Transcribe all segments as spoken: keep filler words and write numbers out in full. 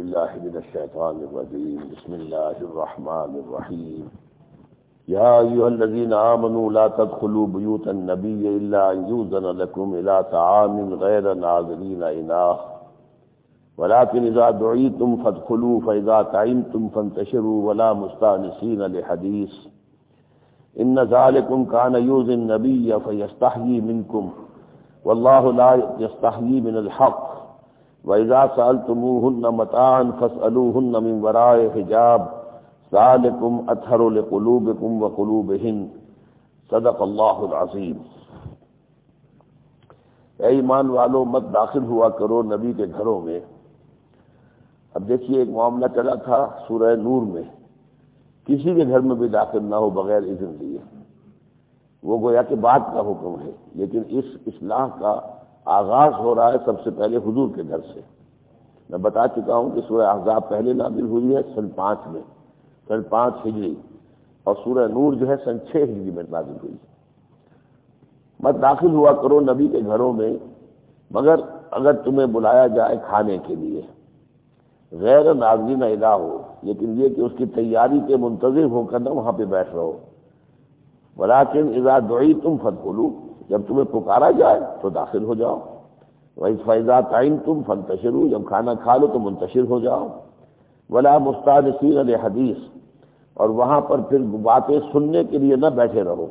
بالله من الشيطان الرجيم بسم الله الرحمن الرحيم يا أيها الذين آمنوا لا تدخلوا بيوت النبي إلا أن يؤذن لكم إلى طعام غير ناظرين إناه ولكن إذا دعيتم فادخلوا فإذا طعمتم فانتشروا ولا مستأنسين لحديث إن ذلكم كان يؤذي النبي فيستحيي منكم والله لا يستحيي من الحق وإذا سألتموهن متاعا فاسألوهن من وراء حجاب ذلكم أطهر لقلوبكم وقلوبهن صدق اللہ العظیم۔ اے ایمان والو مت داخل ہوا کرو نبی کے گھروں میں۔ اب دیکھیے ایک معاملہ چلا تھا سورہ نور میں، کسی کے گھر میں بھی داخل نہ ہو بغیر اذن لیے، وہ گویا کہ بعد کا حکم ہے، لیکن اس اصلاح کا آغاز ہو رہا ہے سب سے پہلے حضور کے گھر سے۔ میں بتا چکا ہوں کہ سورہ احزاب پہلے نازل ہوئی ہے سن پانچ میں، سن پانچ ہجری، اور سورہ نور جو ہے سن چھ ہجری میں نازل ہوئی۔ مت داخل ہوا کرو نبی کے گھروں میں مگر اگر تمہیں بلایا جائے کھانے کے لیے، غیر ناظرین ادا ہو، لیکن یہ کہ اس کی تیاری کے منتظر ہو کر نہ وہاں پہ بیٹھ رہو۔ ولیکن اذا دعیتم فادخلوا، جب تمہیں پکارا جائے تو داخل ہو جاؤ۔ فَإِذَا طَعِمْتُمْ فَانْتَشِرُوا، جب کھانا کھا لو تو منتشر ہو جاؤ۔ وَلَا مُسْتَأْنِسِينَ لِحَدِيثٍ، اور وہاں پر پھر باتیں سننے کے لیے نہ بیٹھے رہو۔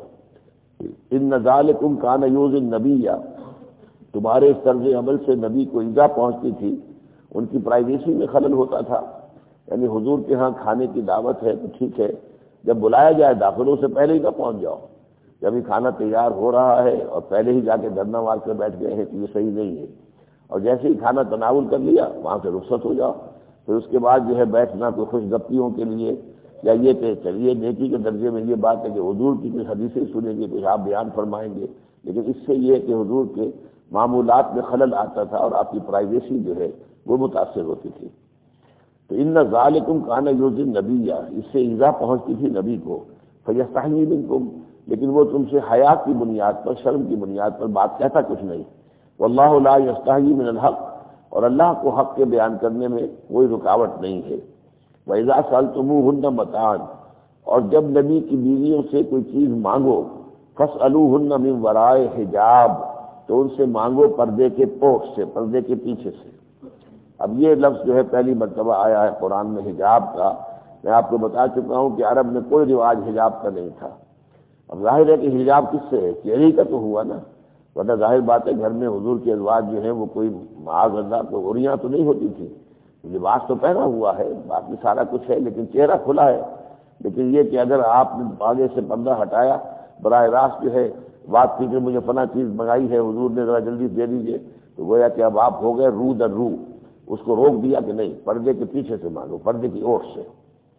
إِنَّ ذَلِكُمْ كَانَ يُؤْذِي النَّبِيَّ، تمہارے اس طرز عمل سے نبی کو ایذا پہنچتی تھی، ان کی پرائیویسی میں خلل ہوتا تھا۔ یعنی حضور کے ہاں کھانے کی دعوت ہے تو ٹھیک ہے، جب بلایا جائے داخلوں سے پہلے ہی نہ پہنچ جاؤ۔ جب یہ کھانا تیار ہو رہا ہے اور پہلے ہی جا کے دھرنا مار کر بیٹھ گئے ہیں تو یہ صحیح نہیں ہے، اور جیسے ہی کھانا تناول کر لیا وہاں سے رخصت ہو جاؤ۔ پھر اس کے بعد جو ہے بیٹھنا کوئی خوش گپیوں کے لیے، یا یہ کہ چلیے نیکی کے درجے میں یہ بات ہے کہ حضور کی کچھ حدیثیں سنیں گے، کچھ آپ بیان فرمائیں گے، لیکن اس سے یہ کہ حضور کے معمولات میں خلل آتا تھا اور آپ کی پرائیویسی جو ہے وہ متاثر ہوتی تھی۔ تو ان ذالکم کان یؤذی النبی، اس سے ایذا پہنچتی تھی نبی کو، فیستحیی منکم، لیکن وہ تم سے حیا کی بنیاد پر، شرم کی بنیاد پر بات کہتا کچھ نہیں۔ واللہ لا یستحیی من الحق، اور اللہ کو حق کے بیان کرنے میں کوئی رکاوٹ نہیں ہے۔ وَإِذَا سَأَلْتُمُوهُنَّ مَتَاعًا، اور جب نبی کی بیویوں سے کوئی چیز مانگو، فَاسْأَلُوهُنَّ مِنْ وَرَاءِ حِجَاب، تو ان سے مانگو پردے کے پوش سے، پردے کے پیچھے سے۔ اب یہ لفظ جو ہے پہلی مرتبہ آیا ہے قرآن میں حجاب کا۔ میں آپ کو بتا چکا ہوں کہ عرب میں کوئی رواج حجاب کا نہیں تھا۔ اب ظاہر ہے کہ حجاب کس سے ہے؟ چہرے کا تو ہوا نا، ورنہ ظاہر بات ہے گھر میں حضور کے ازواج جو ہیں وہ کوئی معاذ اللہ کوئی عریاں تو نہیں ہوتی تھی، لباس تو پہنا ہوا ہے، باقی سارا کچھ ہے لیکن چہرہ کھلا ہے۔ لیکن یہ کہ اگر آپ نے آگے سے پردہ ہٹایا، براہ راست جو ہے بات کی کہ مجھے فلاں چیز منگائی ہے حضور نے، ذرا جلدی دے دیجیے، تو گویا کہ اب آپ ہو گئے رو در رو، اس کو روک دیا کہ نہیں، پردے کے پیچھے سے مانگو، پردے کی اوٹ سے۔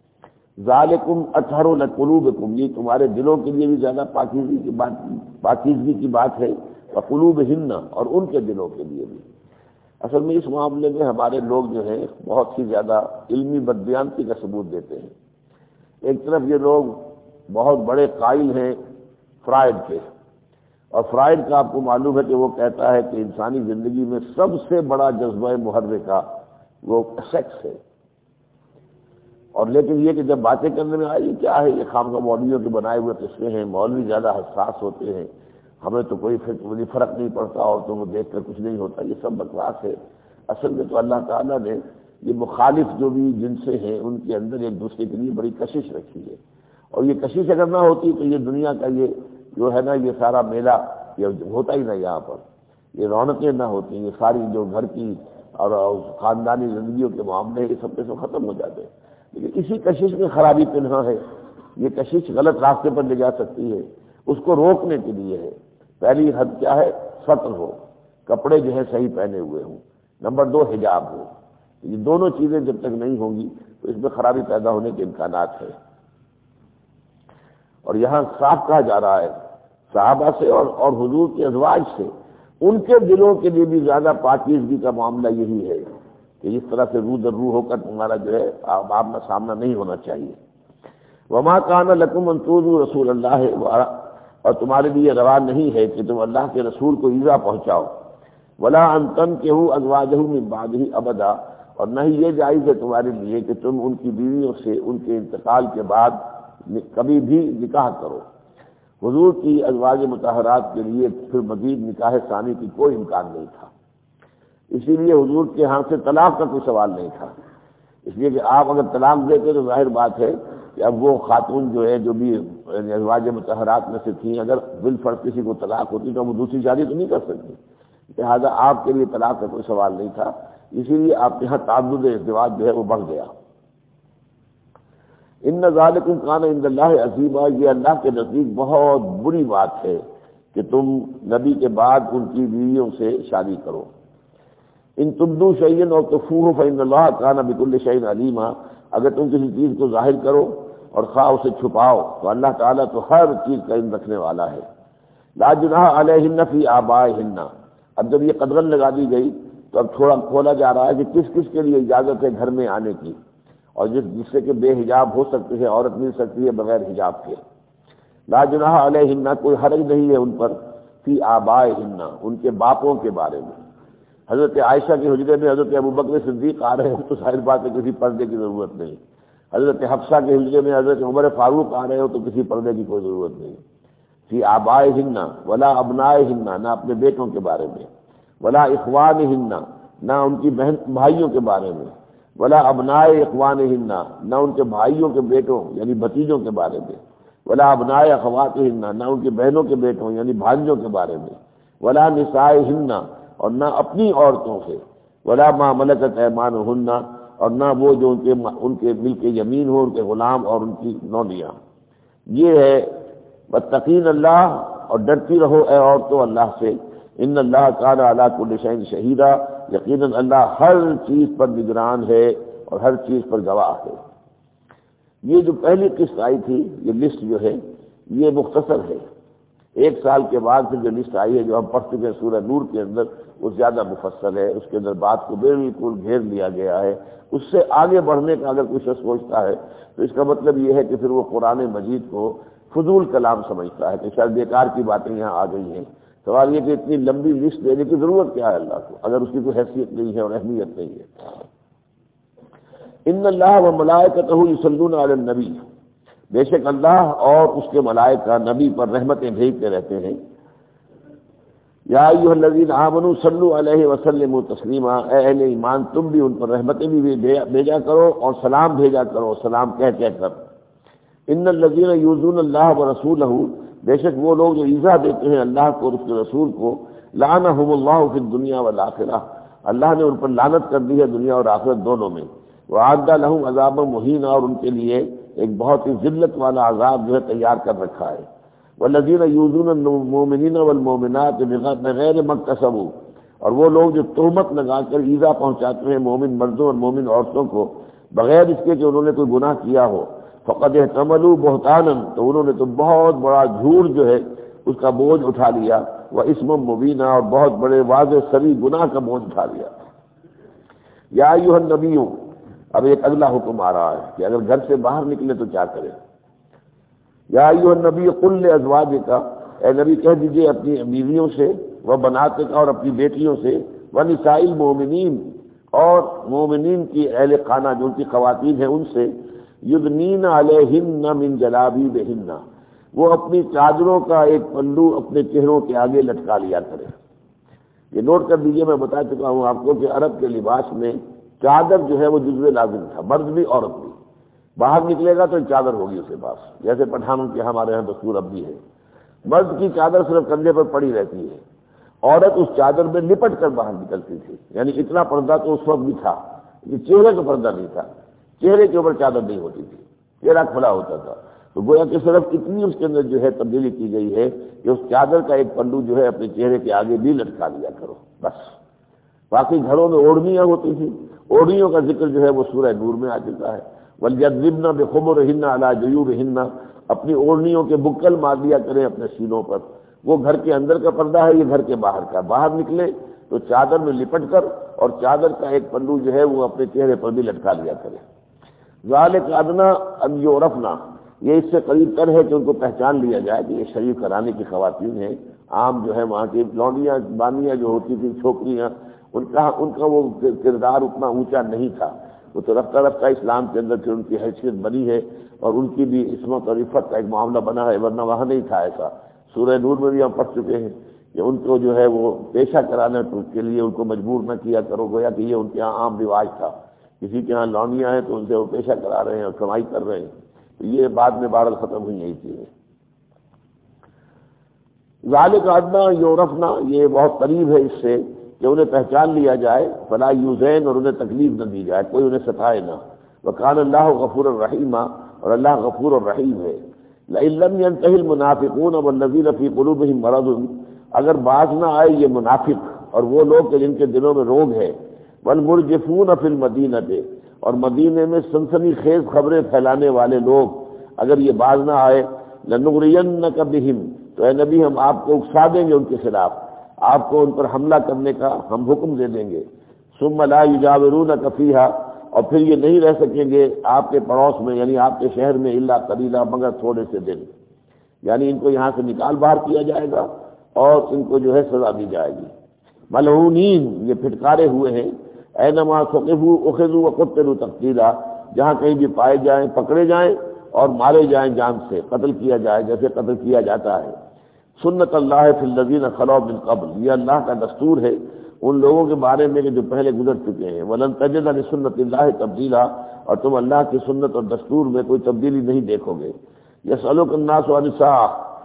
ذالکم اطہر لقلوبکم، یہ تمہارے دلوں کے لیے بھی زیادہ پاکیزگی کی بات پاکیزگی کی بات ہے، وقلوبہن، اور ان کے دلوں کے لیے بھی۔ اصل میں اس معاملے میں ہمارے لوگ جو ہیں بہت ہی زیادہ علمی بدبیانتی کا ثبوت دیتے ہیں۔ ایک طرف یہ لوگ بہت بڑے قائل ہیں فرائڈ کے، اور فرائڈ کا آپ کو معلوم ہے کہ وہ کہتا ہے کہ انسانی زندگی میں سب سے بڑا جذبہ محرکہ وہ سیکس ہے، اور لیکن یہ کہ جب باتیں کرنے میں آئی کیا ہے یہ خام خواہ مولویوں کے بنائے ہوئے قصے ہیں، مولوی زیادہ حساس ہوتے ہیں، ہمیں تو کوئی فرق نہیں پڑتا، عورتوں کو دیکھ کر کچھ نہیں ہوتا، یہ سب بکواس ہے۔ اصل میں تو اللہ تعالیٰ نے یہ مخالف جو بھی جن سے ہیں ان کے اندر ایک دوسرے کے لیے بڑی کشش رکھی ہے، اور یہ کشش اگر نہ ہوتی تو یہ دنیا کا یہ جو ہے نا یہ سارا میلہ یہ ہوتا ہی نہ، یہاں پر یہ رونقیں نہ ہوتی، یہ ساری جو گھر کی اور خاندانی زندگیوں کے معاملے یہ سب کے سب ختم ہو جاتے ہیں۔ لیکن اسی کشش میں خرابی پنہاں ہے، یہ کشش غلط راستے پر لے جا سکتی ہے، اس کو روکنے کے لیے ہے۔ پہلی حد کیا ہے؟ سطر ہو، کپڑے جو ہے صحیح پہنے ہوئے ہوں، نمبر دو حجاب ہو۔ یہ دونوں چیزیں جب تک نہیں ہوں گی تو اس میں خرابی پیدا ہونے کے امکانات ہیں۔ اور یہاں صاف کہا جا رہا ہے صحابہ سے اور اور حضور کے ازواج سے، ان کے دلوں کے لیے بھی زیادہ پاکیزگی کا معاملہ یہی ہے کہ اس طرح سے رو در رو ہو کر تمہارا جو ہے آمنا سامنا نہیں ہونا چاہیے۔ وما کان لکم ان تؤذوا رسول اللہ، اور تمہارے لیے روا نہیں ہے کہ تم اللہ کے رسول کو ایذا پہنچاؤ۔ ولا ان تنکحوا ازواجہ من بعدہ ابدا، اور نہ ہی یہ جائز ہے تمہارے لیے کہ تم ان کی بیویوں سے ان کے انتقال کے بعد کبھی بھی نکاح کرو۔ حضور کی ازواج مطہرات کے لیے پھر مزید نکاح ثانی کی کوئی امکان نہیں تھا، اسی لیے حضور کے ہاں سے طلاق کا کوئی سوال نہیں تھا۔ اس لیے کہ آپ اگر طلاق دیتے تو ظاہر بات ہے کہ اب وہ خاتون جو ہے جو بھی ازواج مطہرات میں سے تھیں، اگر بالفرض کسی کو طلاق ہوتی تو وہ دوسری شادی تو نہیں کر سکتی، لہٰذا آپ کے لیے طلاق کا کوئی سوال نہیں تھا، اسی لیے آپ کے یہاں تعدد ازدواج جو ہے وہ بڑھ گیا۔ ان ذالکم کان عند اللہ عظیما، یہ اللہ کے نزدیک بہت بری بات ہے کہ تم نبی کے بعد ان کی بیویوں سے شادی کرو۔ ان تبدوا شیئا اور تخفوہ فإن اللہ کان بکل شیء علیما، اگر تم کسی چیز کو ظاہر کرو اور خواہ اسے چھپاؤ تو اللہ تعالیٰ تو ہر چیز کا علم رکھنے والا ہے۔ لا جناح علیہن فی آبائہن، اب جب یہ قدغن لگا دی گئی تو اب تھوڑا کھولا جا رہا ہے کہ کس کس کے لیے اجازت ہے گھر میں آنے کی، اور جس جس سے کہ بے حجاب ہو سکتی ہے، عورت مل سکتی ہے بغیر حجاب کے۔ لا جناح علیہن، کوئی حرج نہیں ہے ان پر، فی آبائہن، ان کے باپوں کے بارے میں۔ حضرت عائشہ کے حجرے میں حضرت ابوبکر صدیق آ رہے ہو تو ظاہر بات ہے کسی پردے کی ضرورت نہیں، حضرت حفصہ کے حجرے میں حضرت عمر فاروق آ رہے ہو تو کسی پردے کی کوئی ضرورت نہیں۔ فی آبائہن ولا ابنائہن، نہ اپنے بیٹوں کے بارے میں، ولا اخوانہن، نہ ان کی بہن بھائیوں کے بارے میں، ولا ابنائے اخوانہن، نہ ان کے بھائیوں کے بیٹوں یعنی بھتیجوں کے بارے میں، ولا ابنائے اخواتہن، نہ ان کی بہنوں کے بیٹوں یعنی بھانجوں کے بارے میں، ولا نسائہن، اور نہ اپنی عورتوں سے، ولا ما ملکت ایمانہن، اور نہ وہ جو ان کے ان کے ملک یمین ہو، ان کے غلام اور ان کی نونیاں۔ یہ ہے واتقین اللہ، اور ڈرتی رہو اے عورتوں اللہ سے، ان اللہ کان علی کل شیء شہیدا، یقیناً اللہ ہر چیز پر نگران ہے اور ہر چیز پر گواہ ہے۔ یہ جو پہلی قسط آئی تھی، یہ لسٹ جو ہے یہ مختصر ہے، ایک سال کے بعد پھر جو لسٹ آئی ہے جو ہم پڑھ چکے ہیں سورہ نور کے اندر، وہ زیادہ مفصل ہے، اس کے اندر بات کو بالکل گھیر لیا گیا ہے۔ اس سے آگے بڑھنے کا اگر کوئی شخص سوچتا ہے تو اس کا مطلب یہ ہے کہ پھر وہ قرآن مجید کو فضول کلام سمجھتا ہے کہ شاید بیکار کی باتیں یہاں آ گئی ہیں۔ سوال یہ کہ اتنی لمبی لسٹ دینے کی ضرورت کیا ہے اللہ کو، اگر اس کی کوئی حیثیت نہیں ہے اور اہمیت نہیں ہے۔ ان اللہ و ملائکتہ یصلون علی النبی، بے شک اللہ اور اس کے ملائکہ نبی پر رحمتیں بھیجتے رہتے ہیں۔ یا ایھا الذین آمنوا صلوا علیہ وسلموا تسلیما، اے اہل ایمان تم بھی ان پر رحمتیں بھی بھیجا کرو اور سلام بھیجا کرو، سلام کہہ کہہ کر۔ ان الذین یؤذون اللہ ورسولہ، بے شک وہ لوگ جو ایذا دیتے ہیں اللہ کو اور اس کے رسول کو، لعنہم اللہ فی الدنیا والآخرہ، اللہ نے ان پر لعنت کر دی ہے دنیا اور آخرت دونوں میں۔ وأعد لهم عذابا مہینا، اور ان کے لیے ایک بہت ہی ذلت والا عذاب جو ہے تیار کر رکھا ہے۔ والذین یؤذون المؤمنین والمؤمنات بغیر ما اکتسبوا، اور وہ لوگ جو تہمت لگا کر ایذا پہنچاتے ہیں مومن مردوں اور مومن عورتوں کو بغیر اس کے کہ انہوں نے کوئی گناہ کیا ہو، فقد احتملوا بہتانا، تو انہوں نے تو بہت بڑا جھوٹ جو ہے اس کا بوجھ اٹھا لیا، واسم مبینا، اور بہت بڑے واضح سری گناہ کا بوجھ اٹھا لیا۔ یا ایھا النبی، اب ایک اگلا حکم آ رہا ہے کہ اگر گھر سے باہر نکلے تو کیا کرے۔ یا ایھا النبی قل لازواجک، اے نبی کہہ دیجئے اپنی بیویوں سے، وہ بناتک، اور اپنی بیٹیوں سے، ونساء المؤمنین، اور مومنین کی اہل خانہ جو ان کی خواتین ہیں ان سے، یدنین علیہن من جلابیبہن، وہ اپنی چادروں کا ایک پلو اپنے چہروں کے آگے لٹکا لیا کرے۔ یہ نوٹ کر دیجئے، میں بتا چکا ہوں آپ کو کہ عرب کے لباس میں چادر جو ہے وہ جزو لازم تھا، مرد بھی عورت بھی، باہر نکلے گا تو ایک چادر ہوگی اس کے پاس، جیسے پٹھانوں کے ہمارے یہاں دستور اب بھی ہے۔ مرد کی چادر صرف کندھے پر پڑی رہتی ہے، عورت اس چادر میں لپٹ کر باہر نکلتی تھی، یعنی اتنا پردہ تو اس وقت بھی تھا، یہ چہرے کا پردہ نہیں تھا، چہرے کے اوپر چادر نہیں ہوتی تھی، چہرہ کھلا ہوتا تھا۔ تو گویا کہ صرف اتنی اس کے اندر جو ہے تبدیلی کی گئی ہے کہ اس چادر کا ایک پلو جو ہے اپنے چہرے کے آگے بھی لٹکا لیا کرو بس۔ باقی گھروں میں اوڑھنیاں ہوتی تھیں، اوڑھنیوں کا ذکر جو ہے وہ سورہ نور میں آ چکا ہے۔ وَلْيَضْرِبْنَ بِخُمُرِهِنَّ عَلَى جُيُوبِهِنَّ، اپنی اوڑھنیوں کے بکل مار دیا کریں اپنے سینوں پر۔ وہ گھر کے اندر کا پردہ ہے، یہ گھر کے باہر کا۔ باہر نکلے تو چادر میں لپٹ کر، اور چادر کا ایک پلو جو ہے وہ اپنے چہرے پر بھی لٹکا لیا کرے۔ ذَلِكَ أَدْنَىٰ أَن يُعْرَفْنَ، یہ اس سے قریب تر ہے کہ ان کو پہچان لیا جائے کہ یہ شریف گھرانے کی خواتین ہیں۔ عام جو ہے وہاں کی لونڈیاں بانیاں جو ہوتی تھیں چھوکریاں، ان کا ان کا وہ کردار اتنا اونچا نہیں تھا، وہ تو رفتہ رفتہ اسلام کے اندر پھر ان کی حیثیت بنی ہے اور ان کی بھی عصمت اور عفت کا ایک معاملہ بنا ہے، ورنہ وہاں نہیں تھا ایسا۔ سورہ نور میں بھی ہم پڑھ چکے ہیں کہ ان کو جو ہے وہ پیشہ کرانے کے لیے ان کو مجبور نہ کیا کرو، گویا کہ یہ ان کے یہاں عام رواج تھا، کسی کے یہاں لونیاں ہیں تو ان سے وہ پیشہ کرا رہے ہیں اور کمائی کر رہے ہیں، تو یہ بعد میں بہرحال ختم ہوئی یہی چیزیں۔ ذالک ادنیٰ یعرفن، یہ بہت قریب ہے اس سے کہ انہیں پہچان لیا جائے، فلا یؤذین، اور انہیں تکلیف نہ دی جائے، کوئی انہیں ستائے نہ۔ وکان اللہ غفور الرحیم، اور اللہ غفور الرحیم ہے۔ لئن لم ينتهِ المنافقون والذین فی قلوبهم مرض، اگر باز نہ آئے یہ منافق اور وہ لوگ کہ جن کے دلوں میں روگ ہے، والمرجفون فی المدینۃ، اور مدینے میں سنسنی خیز خبریں پھیلانے والے لوگ اگر یہ باز نہ آئے، لنغرینک بہم، تو اے نبی ہم آپ کو اکسا دیں گے ان کے خلاف، آپ کو ان پر حملہ کرنے کا ہم حکم دے دیں گے۔ ثم لا یجاورونک فیہا، اور پھر یہ نہیں رہ سکیں گے آپ کے پڑوس میں، یعنی آپ کے شہر میں، الا قلیلا، مگر تھوڑے سے دن، یعنی ان کو یہاں سے نکال باہر کیا جائے گا اور ان کو جو ہے سزا دی جائے گی۔ ملعونین، یہ پھٹکارے ہوئے ہیں، اینما ثقفوا اخذوا وقتلوا تقتیلا، جہاں کہیں بھی پائے جائیں پکڑے جائیں اور مارے جائیں، جان سے قتل کیا جائے جیسے قتل کیا جاتا ہے۔ سنت اللہ فی الذین خلوا من قبل، یہ اللہ کا دستور ہے ان لوگوں کے بارے میں کہ جو پہلے گزر چکے ہیں۔ ولن تجد لسنت اللہ تبدیلا، اور تم اللہ کی سنت اور دستور میں کوئی تبدیلی نہیں دیکھو گے۔ یسألک الناس عن الساعہ،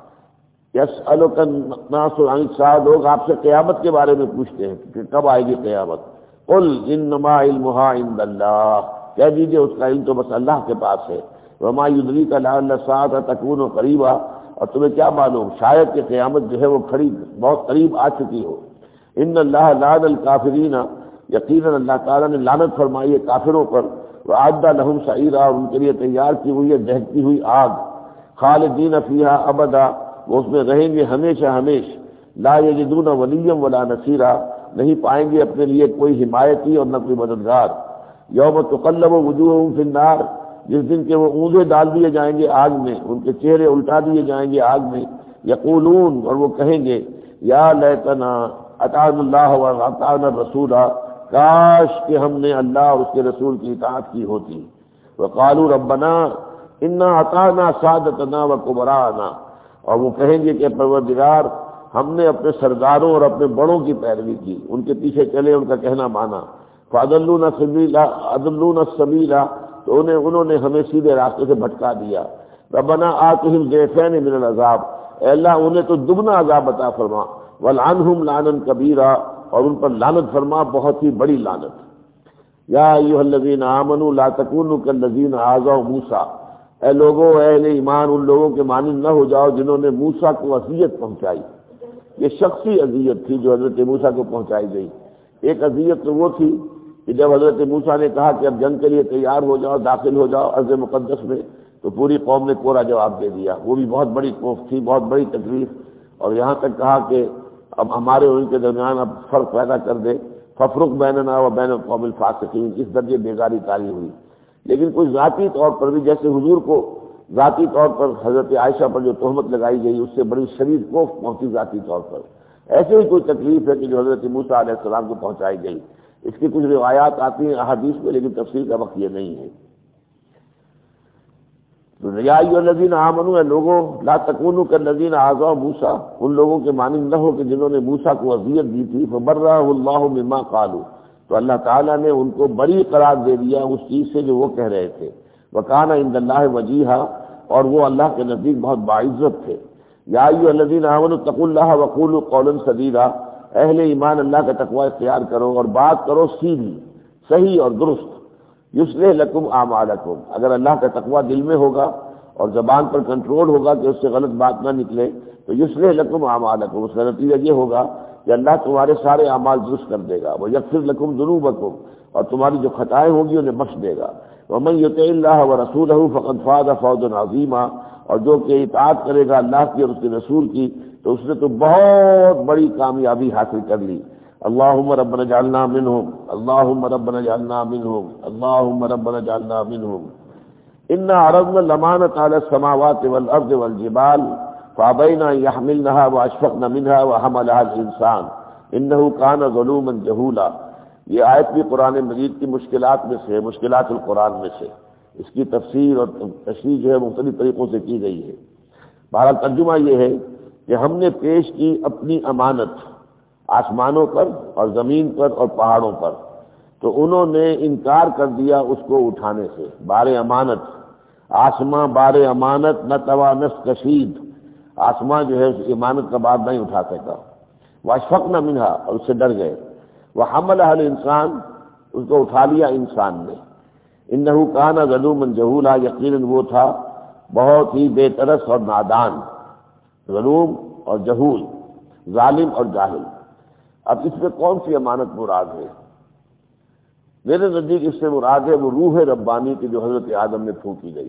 یسألک الناس عن الساعہ، لوگ آپ سے قیامت کے بارے میں پوچھتے ہیں کہ کب آئے گی قیامت۔ قل انما علمها عند اللہ، کہہ دیجیے اس کا علم تو بس اللہ کے پاس ہے۔ وما یدریک لعل الساعة تکون قریبا، اور تمہیں کیا معلوم شاید کہ قیامت جو ہے وہ کھڑی بہت قریب آ چکی ہو۔ ان اللہ لعن الکافرین، یقیناً اللہ تعالیٰ نے لعنت فرمائی ہے کافروں پر، وأعد لهم سعیرا، اور ان کے لیے تیار کی ہوئی ہے دہتی ہوئی آگ، خالدین فیہا ابدا، وہ اس میں رہیں گے ہمیشہ ہمیش، لا یجدون ولیا ولا نصیرا، نہیں پائیں گے اپنے لیے کوئی حمایتی اور نہ کوئی مددگار۔ یوم تقلب وجوہہم فی النار، جس دن کے وہ اونزے ڈال دیے جائیں گے آگ میں، ان کے چہرے الٹا دیے جائیں گے آگ میں، یقولون، اور وہ کہیں گے یا لیتنا اطعنا اللہ واطعنا الرسول، کاش کہ ہم نے اللہ اور اس کے رسول کی اطاعت کی ہوتی۔ وقالوا ربنا انا اطعنا سادتنا وکبراءنا، اور وہ کہیں گے کہ پروردگار ہم نے اپنے سرداروں اور اپنے بڑوں کی پیروی کی، ان کے پیچھے چلے، ان کا کہنا مانا۔ فاضلونا سبیلا، اضلونا السبیلا، تو انہیں انہوں نے ہمیں سیدھے راستے سے بھٹکا دیا۔ ربنا آتہم ضعفین من العذاب، اے اللہ انہیں تو دگنا عذاب عطا فرما، والعنہم لعنا کبیرا، اور ان پر لعنت فرما بہت ہی بڑی لعنت۔ یا ایھا الذین آمنوا لا تکونوا کالذین آذوا موسیٰ، اے لوگوں، اے اہل ایمان، ان لوگوں کے مانند نہ ہو جاؤ جنہوں نے موسیٰ کو اذیت پہنچائی۔ یہ شخصی اذیت تھی جو حضرت موسیٰ کو پہنچائی گئی۔ ایک اذیت تو وہ تھی کہ جب حضرت موسیٰ نے کہا کہ اب جنگ کے لیے تیار ہو جاؤ، داخل ہو جاؤ ارض مقدس میں، تو پوری قوم نے کوڑا جواب دے دیا، وہ بھی بہت بڑی خوف تھی، بہت بڑی تکلیف، اور یہاں تک کہا کہ اب ہمارے اور ان کے درمیان اب فرق پیدا کر دے، ففرق بیننا و بین القوم الفاسقین، اس درجے بیزاری طاری ہوئی۔ لیکن کوئی ذاتی طور پر بھی، جیسے حضور کو ذاتی طور پر حضرت عائشہ پر جو تہمت لگائی گئی اس سے بڑی شدید خوف پہنچی ذاتی طور پر، ایسے ہی کوئی تکلیف ہے کہ جو حضرت موسیٰ علیہ السلام کو پہنچائی گئی۔ اس کی کچھ روایات آتی ہیں احادیث میں، لیکن تفسیر کا وقت یہ نہیں ہے۔ تو یا ایھا الذین آمنوا، اے لوگوں، لا تکونوا کالذین آذوا موسیٰ، ان لوگوں کے مانند نہ ہو کہ جنہوں نے موسیٰ کو اذیت دی تھی۔ فبرأہ اللہ مما قالوا، تو اللہ تعالیٰ نے ان کو بری قرار دے دیا اس چیز سے جو وہ کہہ رہے تھے۔ وکان عند اللہ وجیہا، اور وہ اللہ کے نزدیک بہت باعزت تھے۔ یا ایھا الذین آمنوا اتقوا اللہ وقولوا قولا سدیدا، اہل ایمان اللہ کا تقوی اختیار کرو اور بات کرو سیدھی، صحیح اور درست۔ یصلح لکم اعمالکم، اگر اللہ کا تقوی دل میں ہوگا اور زبان پر کنٹرول ہوگا کہ اس سے غلط بات نہ نکلے، تو یصلح لکم اعمالکم، اس کا نتیجہ یہ ہوگا کہ اللہ تمہارے سارے اعمال درست کر دے گا۔ ویغفر لکم ذنوبکم، اور تمہاری جو خطائیں ہوں گی انہیں بخش دے گا۔ ومن یطع اللہ ورسولہ فقد فاز فوزا عظیما، اور جو کہ اطاعت کرے گا اللہ کی اور اس کے رسول کی تو اس نے تو بہت بڑی کامیابی حاصل کر لی۔ اللہم ربنا اجعلنا منہم، اللہم ربنا اجعلنا منہم، اللہم ربنا اجعلنا منہم۔ انا عرضنا الامانۃ علی السماوات والارض والجبال فابین ان یحملنها واشفقن منها وحملها الانسان انہ کان ظلوما جہولا، یہ آیت بھی قرآن مجید کی مشکلات میں سے، مشکلات القرآن میں سے، اس کی تفسیر اور تشریح جو ہے مختلف طریقوں سے کی گئی ہے۔ بہرحال ترجمہ یہ ہے کہ ہم نے پیش کی اپنی امانت آسمانوں پر اور زمین پر اور پہاڑوں پر، تو انہوں نے انکار کر دیا اس کو اٹھانے سے۔ بار امانت، آسماں بار امانت نہ توانس کشید، آسماں جو ہے اس امانت کا بار نہیں اٹھا سکا۔ واشفقن منہا، اور اس سے ڈر گئے۔ وحملها الانسان، اس کو اٹھا لیا انسان نے۔ انہ کان ظلوما جہولا، یقیناً وہ تھا بہت ہی بے ترس اور نادان، ظلوم اور جہول، ظالم اور جاہل۔ اب اس میں کون سی امانت مراد ہے؟ میرے نزدیک اس سے مراد ہے وہ روح ربانی کی جو حضرت آدم میں پھونکی گئی،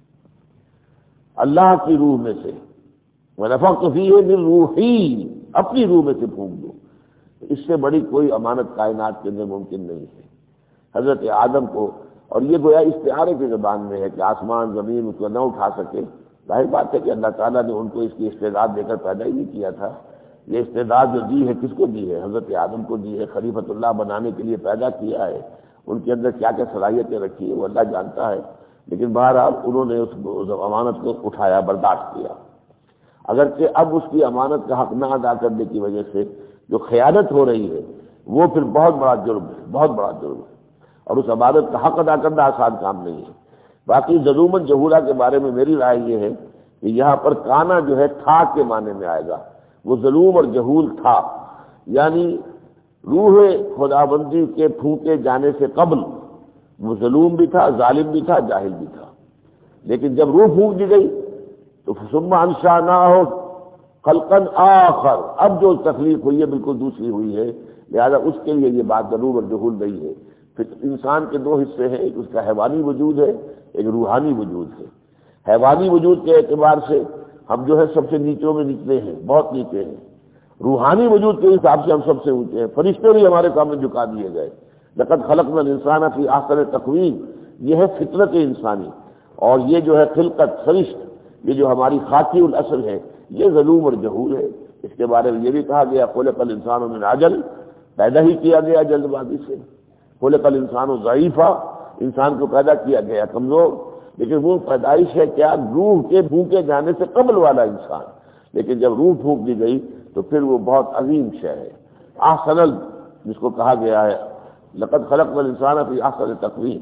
اللہ کی روح میں سے۔ وَنَفَخْتُ فِيهِ مِن رُوحِي، اپنی روح میں سے پھونک دو۔ اس سے بڑی کوئی امانت کائنات کے اندر ممکن نہیں ہے۔ حضرت آدم کو، اور یہ گویا استعارے کی زبان میں ہے کہ آسمان زمین اس کو نہ اٹھا سکے، ظاہر بات ہے کہ اللہ تعالیٰ نے ان کو اس کی استعداد دے کر پیدا ہی نہیں کیا تھا۔ یہ استعداد جو دی ہے کس کو دی ہے؟ حضرت آدم کو دی ہے، خلیفۃ اللہ بنانے کے لیے پیدا کیا ہے۔ ان کے اندر کیا کیا صلاحیتیں رکھی ہے وہ اللہ جانتا ہے، لیکن بہرحال انہوں نے اس امانت کو اٹھایا، برداشت کیا۔ اگرچہ اب اس کی امانت کا حق نہ ادا کرنے کی وجہ سے جو خیانت ہو رہی ہے وہ پھر بہت بڑا جرم ہے، بہت بڑا جرم ہے، اور اس امانت کا حق ادا کرنا آسان کام نہیں ہے۔ باقی ظلوما جہولا کے بارے میں میری رائے یہ ہے کہ یہاں پر کانا جو ہے تھا کے معنی میں آئے گا، وہ ظلوم اور جہول تھا، یعنی روح خداوندی کے پھونکے جانے سے قبل وہ ظلوم بھی تھا، ظالم بھی تھا، جاہل بھی تھا۔ لیکن جب روح پھونک دی گئی تو ثم انشأناہ خلقا آخر، اب جو تخلیق ہوئی ہے بالکل دوسری ہوئی ہے، لہذا اس کے لیے یہ بات ضرور اور جہول نہیں ہے۔ پھر انسان کے دو حصے ہیں، ایک اس کا حیوانی وجود ہے، ایک روحانی وجود ہے۔ حیوانی وجود کے اعتبار سے ہم جو ہے سب سے نیچوں میں نچلے ہیں، بہت نیچے ہیں۔ روحانی وجود کے حساب سے ہم سب سے اونچے ہیں، فرشتے بھی ہمارے سامنے جھکا دیے گئے۔ لقد خلقنا الانسان فی احسن تقویم، یہ ہے فطرت انسانی، اور یہ جو ہے خلقت فرشت، یہ جو ہماری خاکی الاصل ہے، یہ ظلوم اور جہول ہے۔ اس کے بارے میں یہ بھی کہا گیا خلق الانسان من عجل، پیدا ہی کیا گیا جلد بازی سے۔ خلق الانسان ضعیفا، انسان کو پیدا کیا گیا کمزور، لیکن وہ پیدائش ہے کیا؟ روح کے پھونکے جانے سے قبل والا انسان، لیکن جب روح پھونک دی گئی تو پھر وہ بہت عظیم شے ہے۔ احسن ال، جس کو کہا گیا ہے لقد خلقنا الانسان فی احسن تقویم،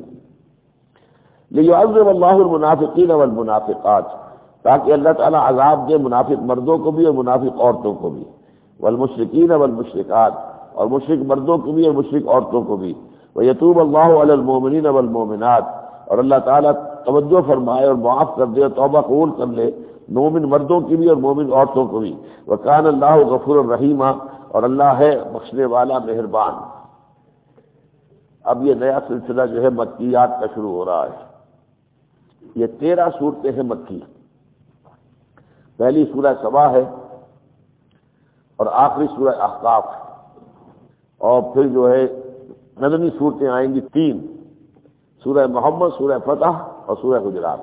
لیعذب اللہ المنافقین والمنافقات، تاکہ اللہ تعالیٰ عذاب دے منافق مردوں کو بھی اور منافق عورتوں کو بھی، والمشرکین والمشرکات، اور مشرک مردوں کو بھی اور مشرک عورتوں کو بھی، ویتوب اللہ علی المؤمنین والمؤمنات، اور اللہ تعالیٰ توجہ فرمائے اور معاف کر دے اور توبہ قبول کر لے مومن مردوں کی بھی اور مومن عورتوں کو بھی۔ وکان اللہ غفور الرحیم، اور اللہ ہے بخشنے والا مہربان۔ اب یہ نیا سلسلہ جو ہے مکیات کا شروع ہو رہا ہے۔ یہ تیرہ صورتیں ہیں مکی، پہلی سورہ سبا ہے اور آخری سورہ احقاف، اور پھر جو ہے مدنی صورتیں آئیں گی تین، سورہ محمد، سورہ فتح اور سورہ حجرات۔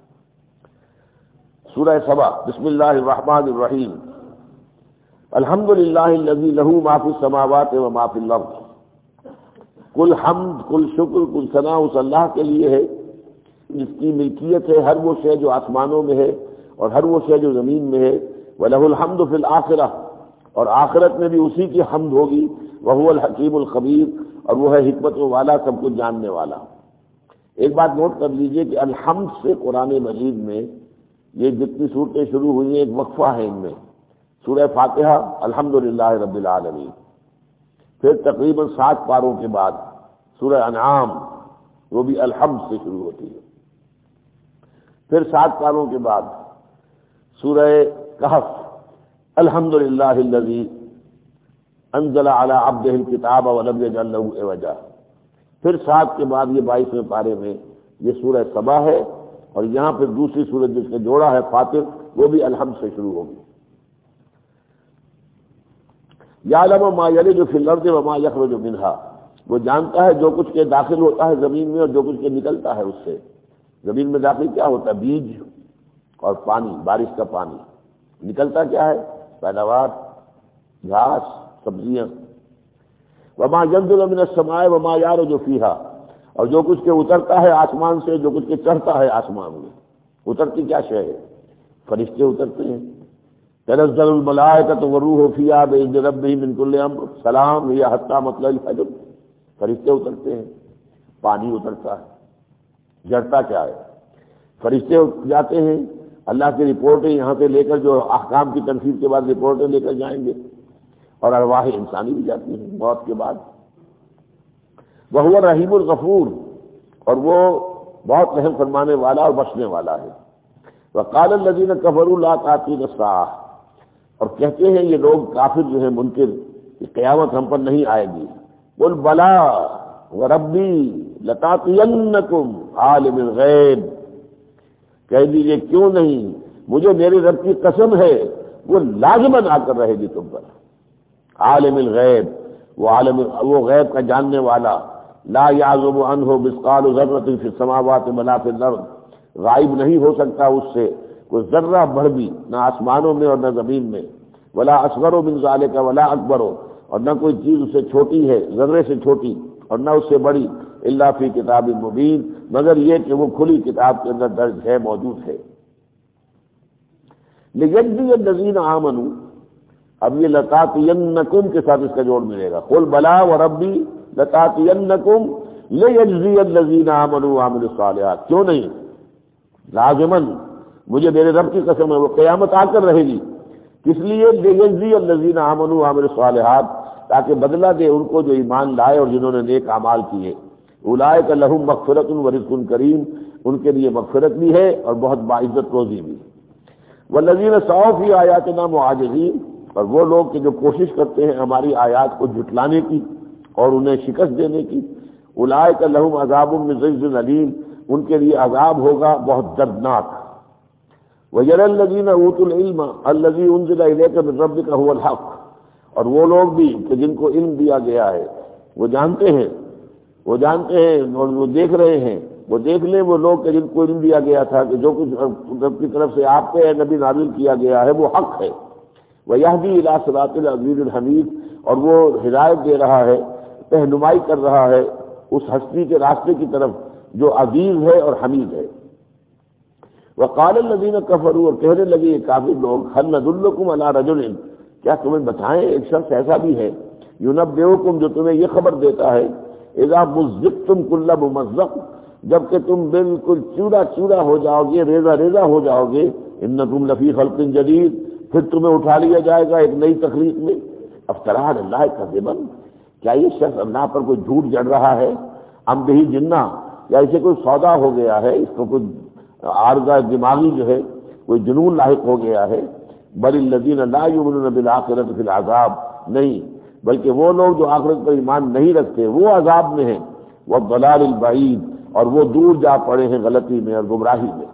سورہ سبا، بسم اللہ الرحمن الرحیم، الحمد للہ الذی لہ ما فی السماوات و ما فی الارض، کل حمد، کل شکر، کل ثناء اس اللہ کے لیے ہے جس کی ملکیت ہے ہر وہ شے جو آسمانوں میں ہے اور ہر وہ شے جو زمین میں ہے، وَلَهُ الْحَمْدُ فِي الْآخِرَةِ، اور آخرت میں بھی اسی کی حمد ہوگی، وَهُوَ الْحَكِيمُ الْخَبِيرُ، اور وہ ہے حکمت والا، سب کچھ جاننے والا۔ ایک بات نوٹ کر لیجئے کہ الحمد سے قرآن مجید میں یہ جتنی صورتیں شروع ہوئی ہیں ایک وقفہ ہے ان میں۔ سورہ فاتحہ الحمدللہ رب العالمین، پھر تقریباً سات پاروں کے بعد سورہ انعام، وہ بھی الحمد سے شروع ہوتی ہے، پھر سات پاروں کے بعد سورہ کہف الحمدللہ الذی انزل علی عبدہ الکتاب ولم یجعل لہ عوجا، پھر سات کے بعد یہ بائیسویں پارے میں یہ سورہ سبا ہے، اور یہاں پھر دوسری سورج جس نے جوڑا ہے فاطر، وہ بھی الحمد سے شروع ہوگی۔ یعلم ما یلج فی الارض وما یخرج منہا، وہ جانتا ہے جو کچھ کے داخل ہوتا ہے زمین میں اور جو کچھ کے نکلتا ہے اس سے۔ زمین میں داخل کیا ہوتا ہے؟ بیج اور پانی، بارش کا پانی۔ نکلتا کیا ہے؟ پیداوار، گھاس، سبزیاں۔ وما ينزل من السماء وما يعرج فيها، اور جو کچھ کے اترتا ہے آسمان سے، جو کچھ کے چڑھتا ہے آسمان میں۔ اترتی کیا شے ہے؟ فرشتے اترتے ہیں۔ تنزل الملائکۃ والروح فیہا بإذن ربہم من کل امر سلام ہی حتی مطلع الفجر۔ فرشتے اترتے ہیں، پانی اترتا ہے، جڑتا کیا ہے؟ فرشتے جاتے ہیں، اللہ کی رپورٹیں یہاں سے لے کر، جو احکام کی تنفیذ کے بعد رپورٹیں لے کر جائیں گے، اور ارواح انسانی بھی جاتی ہیں موت کے بعد۔ وہو الرحیم الغفور، اور وہ بہت رحم فرمانے والا اور بخشنے والا ہے۔ وقال الذین کفروا لا تأتینا الساعۃ، اور کہتے ہیں یہ لوگ کافر جو ہیں منکر کہ قیامت ہم پر نہیں آئے گی۔ قل بلا وربی لتأتینکم عالم الغیب، کہہ دیجیے کیوں نہیں، مجھے میرے رب کی قسم ہے وہ لازماً آ کر رہے گی تم پر۔ عالم الغیب، وہ عالم وہ غیب کا جاننے والا، لا یعزب عنہ مثقال ذرۃ فی السماوات ولا فی الارض، غائب نہیں ہو سکتا اس سے کوئی ذرہ بھر بھی، نہ آسمانوں میں اور نہ زمین میں، ولا اصغر من ذلک ولا اکبر، اور نہ کوئی چیز اس سے چھوٹی ہے، ذرے سے چھوٹی اور نہ اس سے بڑی، الا فی کتاب مبین، مگر یہ کہ وہ کھلی کتاب کے اندر درج ہے، موجود ہے۔ لیجزی الذین آمنوا، اب یہ لتاتینکم کے ساتھ اس کا جوڑ ملے گا، قل بلا وربی لتاتینکم لیجزی الذین آمنوا وعملوا الصالحات، کیوں نہیں، لازماً، مجھے میرے رب کی قسم ہے وہ قیامت آ کر رہے گی، کس لیے، لیجزی الذین آمنوا وعملوا الصالحات، تاکہ بدلہ دے ان کو جو ایمان لائے اور جنہوں نے نیک اعمال کیے۔ اولئک لہم مغفرۃ ورزق کریم، ان کے لیے مغفرت بھی ہے اور بہت باعزت روزی بھی۔ والذین سعوا فی آیاتنا معاجزین، اور وہ لوگ کہ جو کوشش کرتے ہیں ہماری آیات کو جھٹلانے کی اور انہیں شکست دینے کی، اولئک لہم عذاب من رجز علیم، ان کے لیے عذاب ہوگا بہت دردناک۔ وَيَرَى الَّذِينَ أُوتُوا الْعِلْمَ الَّذِي أُنزِلَ إِلَيْكَ مِن رَّبِّكَ هُوَ الْحَقُّ، اور وہ لوگ بھی کہ جن کو علم دیا گیا ہے وہ جانتے ہیں وہ جانتے ہیں اور وہ دیکھ رہے ہیں، وہ دیکھ لیں وہ لوگ کہ جن کو علم دیا گیا تھا کہ جو کچھ رب کی طرف سے آپ پہ نبی نازل کیا گیا ہے وہ حق ہے۔ وَيَهْدِي إِلَىٰ صِرَاطِ الْعَزِيزِ الْحَمِيدِ، اور وہ ہدایت دے رہا ہے، رہنمائی کر رہا ہے اس ہستی کے راستے کی طرف جو عزیز ہے اور حمید ہے۔ وقال الذین کفروا، اور کہنے لگے یہ کافر لوگ، هل ندلکم علی رجل، کیا تمہیں بتائیں ایک شخص ایسا بھی ہے، ینبئکم، جو تمہیں یہ خبر دیتا ہے، اذا مزقتم کل ممزق، جبکہ تم بالکل چورا چورا ہو جاؤ گے، ریزہ ریزہ ہو جاؤ گے، انکم لفی خلق جدید، پھر تمہیں اٹھا لیا جائے گا ایک نئی تخلیق میں۔ افترا علی اللہ کذبا، کیا یہ شخص اللہ پر کوئی جھوٹ جڑ رہا ہے، ام بہ جنہ، یا اسے کوئی سودا ہو گیا ہے، اس کو کوئی عارضہ دماغی جو ہے کوئی جنون لاحق ہو گیا ہے۔ بل الذین لا یؤمنون بالآخرۃ فی العذاب، نہیں بلکہ وہ لوگ جو آخرت پر ایمان نہیں رکھتے وہ عذاب میں ہیں، والضلال البعید، اور وہ دور جا پڑے ہیں غلطی میں اور گمراہی میں۔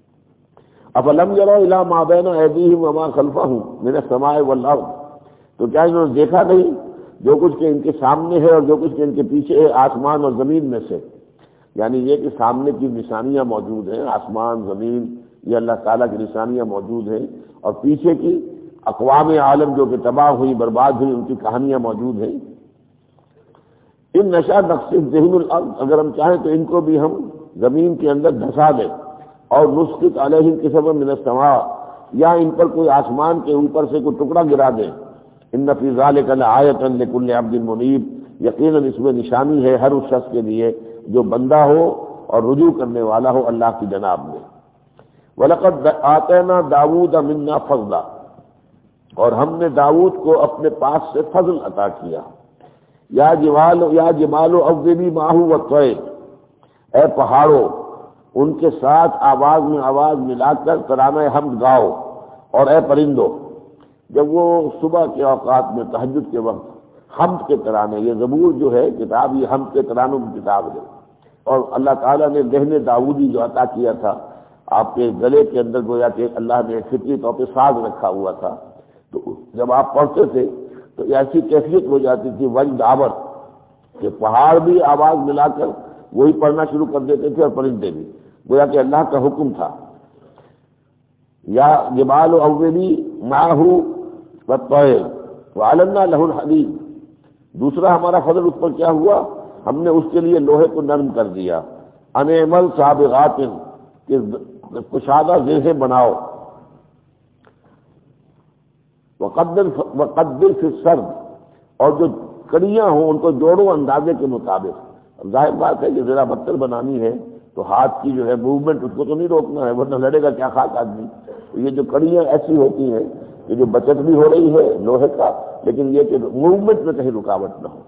افلم یروا الی ما بین ایدیہم وما خلفہم من السماء والارض، تو کیا انہوں نے دیکھا نہیں جو کچھ کہ ان کے سامنے ہے اور جو کچھ کہ ان کے پیچھے ہے آسمان اور زمین میں سے، یعنی یہ کہ سامنے کی نشانیاں موجود ہیں، آسمان زمین یہ اللہ تعالیٰ کی نشانیاں موجود ہیں، اور پیچھے کی اقوام عالم جو کہ تباہ ہوئی برباد ہوئی ان کی کہانیاں موجود ہیں۔ ان نشا نقصف ذہن الارض، اگر ہم چاہیں تو ان کو بھی ہم زمین کے اندر دھسا دیں، اور نسقط علیہم کسفا من السماء، یا ان پر کوئی آسمان کے اوپر سے کوئی ٹکڑا گرا دیں۔ ان فی ذلک لآیۃ لکل عبد منیب، یقیناً اس میں نشانی ہے ہر اس شخص کے لیے جو بندہ ہو اور رجوع کرنے والا ہو اللہ کی جناب میں۔ وَلَقَدْ آتَيْنَا دَاوُودَ مِنَّا فَضْلًا، اور ہم نے داؤد کو اپنے پاس سے فضل عطا کیا۔ یا جبال یا جبال اوّبی ماہو والطیر، اے پہاڑوں ان کے ساتھ آواز میں آواز ملا کر ترانہ حمد گاؤ، اور اے پرندوں جب وہ صبح کے اوقات میں تہجد کے وقت حمد کے ترانے، یہ زبور جو ہے کتاب یہ حمد کے ترانوں کی کتاب ہے، اور اللہ تعالیٰ نے ذہن داؤدی جو عطا کیا تھا آپ کے گلے کے اندر گویا کہ اللہ نے فطری طور پہ ساز رکھا ہوا تھا، تو جب آپ پڑھتے تھے تو ایسی کیفیت ہو جاتی تھی وجد آور کہ پہاڑ بھی آواز ملا کر وہی پڑھنا شروع کر دیتے تھے اور پرندے بھی، گویا کہ اللہ کا حکم تھا۔ یا جبال اوّبی معہ والطیر وعلنا لہ الحدید، دوسرا ہمارا فضل اس پر کیا ہوا، ہم نے اس کے لیے لوہے کو نرم کر دیا، انعمل سابغات کہ کشادہ زیریں بناؤ، وقدر وقدر فی السرد اور جو کڑیاں ہوں ان کو جوڑو اندازے کے مطابق۔ ظاہر بات ہے کہ ذرا بتر بنانی ہے تو ہاتھ کی جو ہے موومنٹ اس کو تو نہیں روکنا ہے، ورنہ لڑے گا کیا خاک آدمی۔ تو یہ جو کڑیاں ایسی ہوتی ہیں کہ جو بچت بھی ہو رہی ہے لوہے کا، لیکن یہ کہ موومنٹ میں کہیں رکاوٹ نہ ہو۔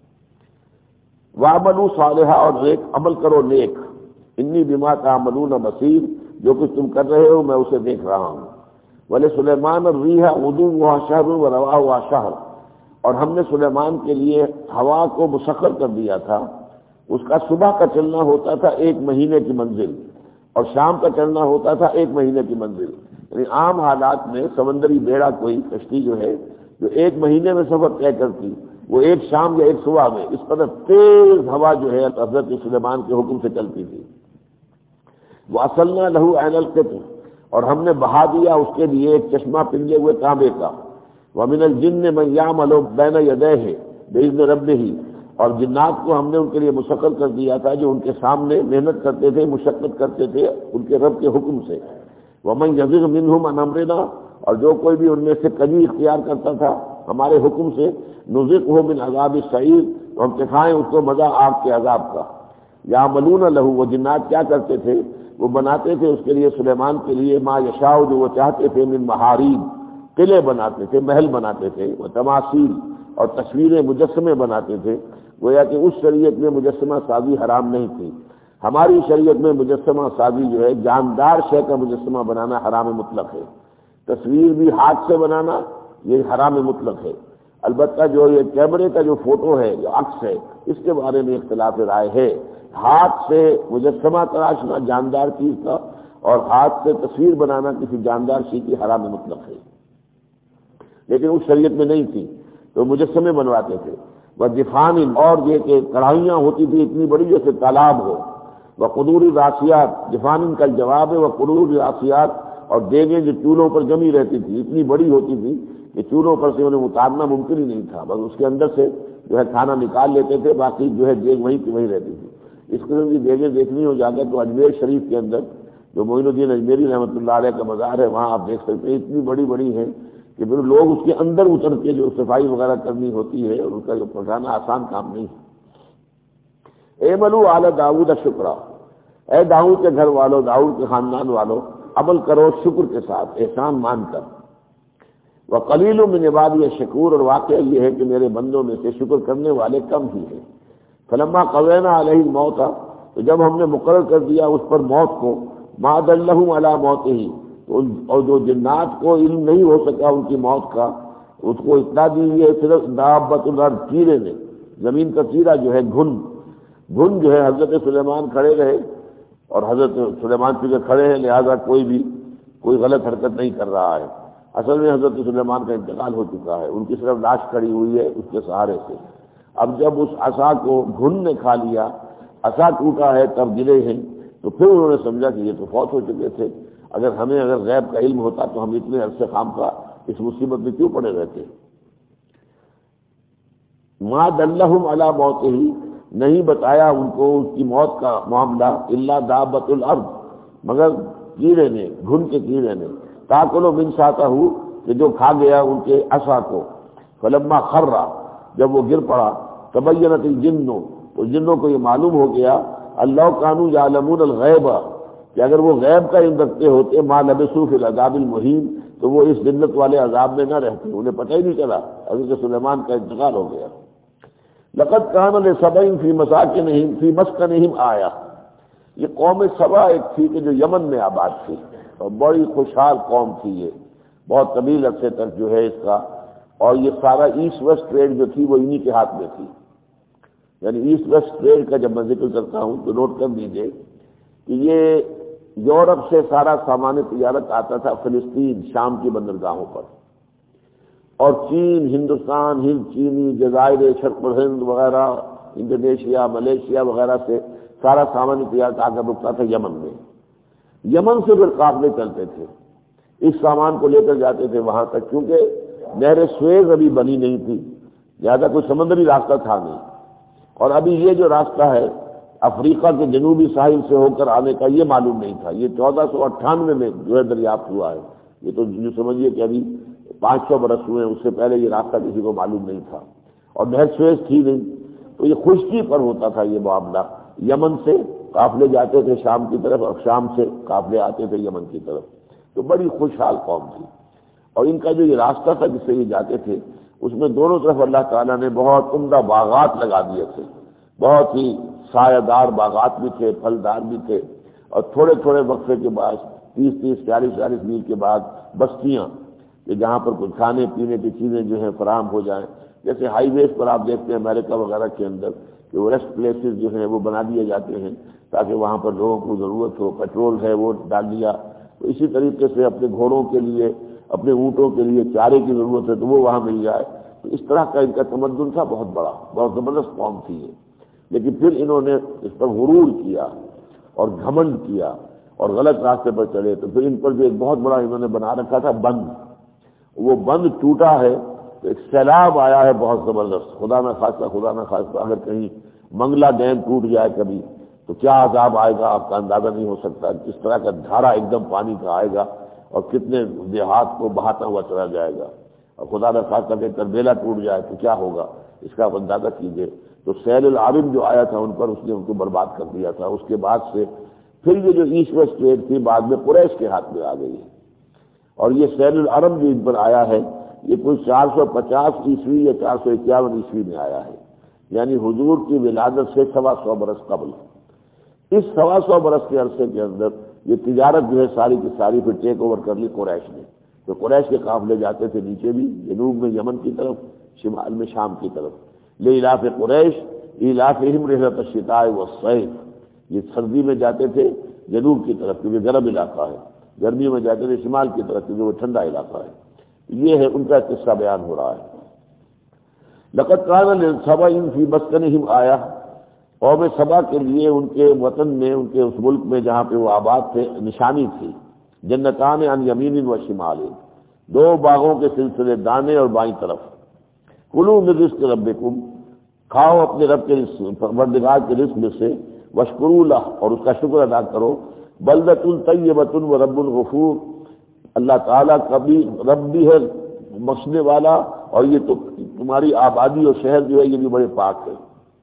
وَاعْمَلُوا صَالِحًا اور ایک عمل کرو نیک، انی بما تعملون بصیر، جو کچھ تم کر رہے ہو میں اسے دیکھ رہا ہوں۔ وَلِسُلَيْمَانَ الرِّيحَ غُدُوُّهَا شَهْرٌ وَرَوَاحُهَا شَهْرٌ اور ہم نے سلیمان کے لیے ہوا کو مسخر کر دیا تھا، اس کا صبح کا چلنا ہوتا تھا ایک مہینے کی منزل اور شام کا چلنا ہوتا تھا ایک مہینے کی منزل۔ یعنی عام حالات میں سمندری بیڑا کوئی کشتی جو ہے جو ایک مہینے میں سفر طے کرتی، وہ ایک شام یا ایک صبح میں اس قدر تیز ہوا جو ہے حضرت سلیمان کے حکم سے چلتی تھی۔ وَأَصَلْنَا لَهُ عَيْنَ الْقِطْرِ اور ہم نے بہا دیا اس کے لیے ایک چشمہ پنجے ہوئے تانبے کا۔ وَمِنَ الْجِنِّ مَن يَعْمَلُ بَيْنَ يَدَيْهِ بِإِذْنِ رَبِّهِ اور جنات کو ہم نے ان کے لیے مسخر کر دیا تھا جو ان کے سامنے محنت کرتے تھے، مشقت کرتے تھے ان کے رب کے حکم سے۔ وَمَن يَزِغْ مِنْهُمْ عَنْ أَمْرِنَا اور جو کوئی بھی ان میں سے کجی اختیار کرتا تھا ہمارے حکم سے، نُذِقْهُ مِنْ عَذَابِ السَّعِيرِ تو ہم چکھائیں اس کو مزہ آگ کے عذاب کا۔ يَعْمَلُونَ لَهُ وہ جنات کیا کرتے تھے، وہ بناتے تھے اس کے لیے سلیمان کے لیے ما یشاء جو وہ چاہتے تھے، من محاریب قلعے بناتے تھے، محل بناتے تھے، وہ تماثیل اور تصویریں مجسمے بناتے تھے۔ گویا کہ اس شریعت میں مجسمہ سازی حرام نہیں تھی، ہماری شریعت میں مجسمہ سازی جو ہے جاندار شے کا مجسمہ بنانا حرام مطلق ہے۔ تصویر بھی ہاتھ سے بنانا یہ حرام مطلق ہے۔ البتہ جو یہ کیمرے کا جو فوٹو ہے، جو عکس ہے، اس کے بارے میں اختلاف رائے ہے۔ ہاتھ سے مجسمہ تراشنا جاندار چیز کا اور ہاتھ سے تصویر بنانا کسی جاندار چیز کی حرام مطلق ہے، لیکن اس شریعت میں نہیں تھی تو مجسمے بنواتے تھے۔ وہ جفان اور یہ کہ کڑھائیاں ہوتی تھی اتنی بڑی جیسے تالاب ہو، وہ قدور راسیات جفان کا جواب ہے، وہ قدور راسیات اور دیگیں جو چولہوں پر جمی رہتی تھی اتنی بڑی ہوتی تھی کہ چولہوں پر سے انہیں اتارنا ممکن ہی نہیں تھا، بس اس کے اندر سے جو ہے کھانا نکال لیتے تھے، باقی جو ہے دیگ وہیں کی وہیں رہتی تھی۔ اس قسم کی دیگیں دیکھنی ہو جاتا تو اجمیر شریف کے اندر جو معین الدین اجمیری رحمۃ اللہ علیہ کا مزار ہے وہاں آپ دیکھ سکتے ہیں، اتنی بڑی بڑی ہیں کہ پھر لوگ اس کے اندر اتر کے جو صفائی وغیرہ کرنی ہوتی ہے اور اس کا جو پکانا آسان کام نہیں ہے۔ اعملوا آل داؤد شکرا، اے داؤد کے گھر والوں، داؤد کے خاندان والوں، عمل کرو شکر کے ساتھ، احسان مان کر۔ وقلیل من عبادی الشکور اور واقعہ یہ ہے کہ میرے بندوں میں سے شکر کرنے والے کم ہی ہیں۔ فلما قضینا علیہ الموت تو جب ہم نے مقرر کر دیا اس پر موت کو، ما دلہم علی موتہ اور جو جنات کو علم نہیں ہو سکا ان کی موت کا، اس کو اطلاع دی ہے صرف دابۃ الارض چیرے نے، زمین کا چیرا جو ہے گھن گھن جو ہے حضرت سلیمان کھڑے رہے اور حضرت سلیمان چونکہ کھڑے ہیں لہذا کوئی بھی کوئی غلط حرکت نہیں کر رہا ہے۔ اصل میں حضرت سلیمان کا انتقال ہو چکا ہے، ان کی صرف لاش کھڑی ہوئی ہے اس کے سہارے سے۔ اب جب اس عصا کو گھن نے کھا لیا، عصا ٹوٹا ہے تب گرے ہیں، تو پھر انہوں نے سمجھا کہ یہ تو فوت ہو چکے تھے، اگر ہمیں اگر غیب کا علم ہوتا تو ہم اتنے عرصے خام کا اس مصیبت میں کیوں پڑے رہتے۔ ما دلہم علی موتہ نہیں بتایا ان کو اس کی موت کا معاملہ، الا دابۃ الارض مگر کیڑے نے، گھن کے کیڑے نے، تاکلوا من ساتہ کہ جو کھا گیا ان کے عصا کو۔ فلما خر جب وہ گر پڑا، تبینت الجن تو جنوں کو یہ معلوم ہو گیا، اللہ کانوا یعلمون الغیب کہ اگر وہ غیب کا علم رکھتے ہوتے ما لبثوا فی العذاب المہین تو وہ اس ذلت والے عذاب میں نہ رہتے، انہیں پتہ ہی نہیں چلا حضرت سلیمان کا انتقال ہو گیا۔ لقد کان لسبع فی مساکنہم فی مسکنہم آیہ یہ قوم سبا ایک تھی کہ جو یمن میں آباد تھی اور بڑی خوشحال قوم تھی، یہ بہت طویل عرصے تک جو ہے اس کا، اور یہ سارا ایسٹ ویسٹ ٹریڈ جو تھی وہ انہی کے ہاتھ میں تھی۔ یعنی ایسٹ ویسٹ ٹریڈ کا جب میں ذکر کرتا ہوں تو نوٹ کر دیجئے کہ یہ یورپ سے سارا سامان تجارت آتا تھا فلسطین شام کی بندرگاہوں پر، اور چین، ہندوستان، ہند چینی، جزائر شرق ہند وغیرہ، انڈونیشیا، ملیشیا وغیرہ سے سارا سامان تجارت آ کر رکتا تھا یمن میں۔ یمن سے پھر قافلے چلتے تھے، اس سامان کو لے کر جاتے تھے وہاں تک، کیونکہ نہر سویز ابھی بنی نہیں تھی، لہٰذا کوئی سمندری راستہ تھا نہیں. اور ابھی یہ جو راستہ ہے افریقہ کے جنوبی ساحل سے ہو کر آنے کا یہ معلوم نہیں تھا. یہ چودہ سو اٹھانوے میں جو ہے دریافت ہوا ہے. یہ تو جو سمجھیے کہ ابھی پانچ سو برس ہوئے ہیں، اس سے پہلے یہ راستہ کسی کو معلوم نہیں تھا اور نہر سویز تھی نہیں. تو یہ خشکی پر ہوتا تھا یہ معاملہ. یمن سے قافلے جاتے تھے شام کی طرف اور شام سے قافلے آتے تھے یمن کی طرف. تو بڑی خوشحال قوم تھی. اور ان کا جو یہ راستہ تھا جس سے یہ جاتے تھے اس میں دونوں طرف اللہ تعالیٰ نے بہت عمدہ باغات لگا دیے تھے. بہت ہی سایہ دار باغات بھی تھے، پھلدار بھی تھے. اور تھوڑے تھوڑے وقفے کے بعد تیس تیس چالیس چالیس میل کے بعد بستیاں کہ جہاں پر کچھ کھانے پینے کی چیزیں جو ہیں فراہم ہو جائیں. جیسے ہائی ویز پر آپ دیکھتے ہیں امریکہ وغیرہ کے اندر کہ وہ ریسٹ پلیسز جو ہیں وہ بنا دیے جاتے ہیں تاکہ وہاں پر لوگوں کو ضرورت ہو. پیٹرول ہے وہ ڈال دیا. تو اسی طریقے سے اپنے گھوڑوں کے لیے، اپنے اونٹوں کے لیے چارے کی ضرورت ہے تو وہ وہاں مل جائے. تو اس طرح کا ان کا تمدن تھا، بہت بڑا، بہت زبردست قوم تھی یہ. لیکن پھر انہوں نے اس پر غرور کیا اور گھمنڈ کیا اور غلط راستے پر چلے. تو پھر ان پر جو ایک بہت بڑا انہوں نے بنا رکھا تھا بند، وہ بند ٹوٹا ہے تو ایک سیلاب آیا ہے بہت زبردست. خدا نہ خواستہ خدا نہ خواستہ اگر کہیں منگلا ڈیم ٹوٹ جائے کبھی تو کیا عذاب آئے گا آپ کا اندازہ نہیں ہو سکتا. کس طرح کا دھارا ایک دم پانی کا آئے گا اور کتنے دیہات کو بہاتا ہوا چلا جائے گا. اور خدا نہ خواستہ کہ تربیلا ٹوٹ جائے تو کیا ہوگا اس کا آپ اندازہ کیجیے. تو سیل العارم جو آیا تھا ان پر اس نے ان کو برباد کر دیا تھا. اس کے بعد سے پھر یہ جو ایسٹ ویسٹ ٹریڈ تھی بعد میں قریش کے ہاتھ میں آ گئی ہے. اور یہ سیل العرب جو ان پر آیا ہے یہ کوئی چار سو پچاس عیسوی یا چار سو اکیاون عیسوی میں آیا ہے، یعنی حضور کی ولادت سے سوا سو برس قبل. اس سوا سو برس کے عرصے کے اندر یہ تجارت جو ہے ساری کی ساری پھر ٹیک اوور کر لی قریش نے. تو قریش کے قافلے جاتے تھے نیچے بھی، جنوب میں یمن کی طرف، شمال میں شام کی طرف. لإلاف قریش إیلافہم رحلۃ الشتاء والصیف، یہ سردی میں جاتے تھے جنوب کی طرف کیونکہ گرم علاقہ ہے، گرمی میں جاتے تھے شمال کی طرف کیونکہ وہ ٹھنڈا علاقہ ہے. یہ ہے ان کا قصہ بیان ہو رہا ہے. لقد كان لسبأ في مسكنهم آیہ، قوم سبا کے لیے ان کے وطن میں، ان کے اس ملک میں جہاں پہ وہ آباد تھے، نشانی تھی. جنتان عن یمین و شمال، دو باغوں کے سلسلے دانے اور بائیں طرف. کلوا من رزق ربکم، کھاؤ اپنے رب کے پروردگار کے رزق میں سے. واشکروا لہ، اور اس کا شکر ادا کرو. بلدۃ طیبۃ و رب غفور، اللہ تعالیٰ کا بھی رب بھی ہے بخشنے والا، اور یہ تو تمہاری آبادی اور شہر جو ہے یہ بھی بڑے پاک ہے.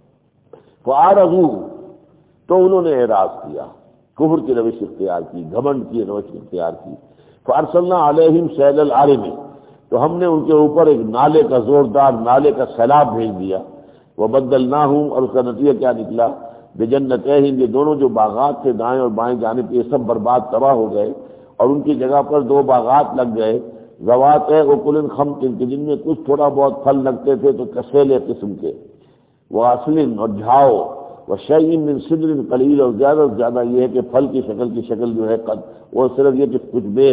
فاعرضوا، تو انہوں نے اعراض کیا، کفر کی روش اختیار کی، گھمنڈ کی روش اختیار کی. فارسلنا علیہم سیل العارم، تو ہم نے ان کے اوپر ایک نالے کا زوردار نالے کا سیلاب بھیج دیا. وبدلناہم، اور اس کا نتیجہ کیا نکلا؟ بجنتیہم، یہ دونوں جو باغات تھے دائیں اور بائیں جانب یہ سب برباد تباہ ہو گئے اور ان کی جگہ پر دو باغات لگ گئے. ذوات اکل خمط، جن میں کچھ تھوڑا بہت پھل لگتے تھے تو کسیلے قسم کے. وہ اصل اور جھاؤ، وہ شیء من سدر قلیل، اور زیادہ سے زیادہ یہ ہے کہ پھل کی شکل کی شکل جو ہے قد، وہ صرف یہ کہ کچھ بیگ.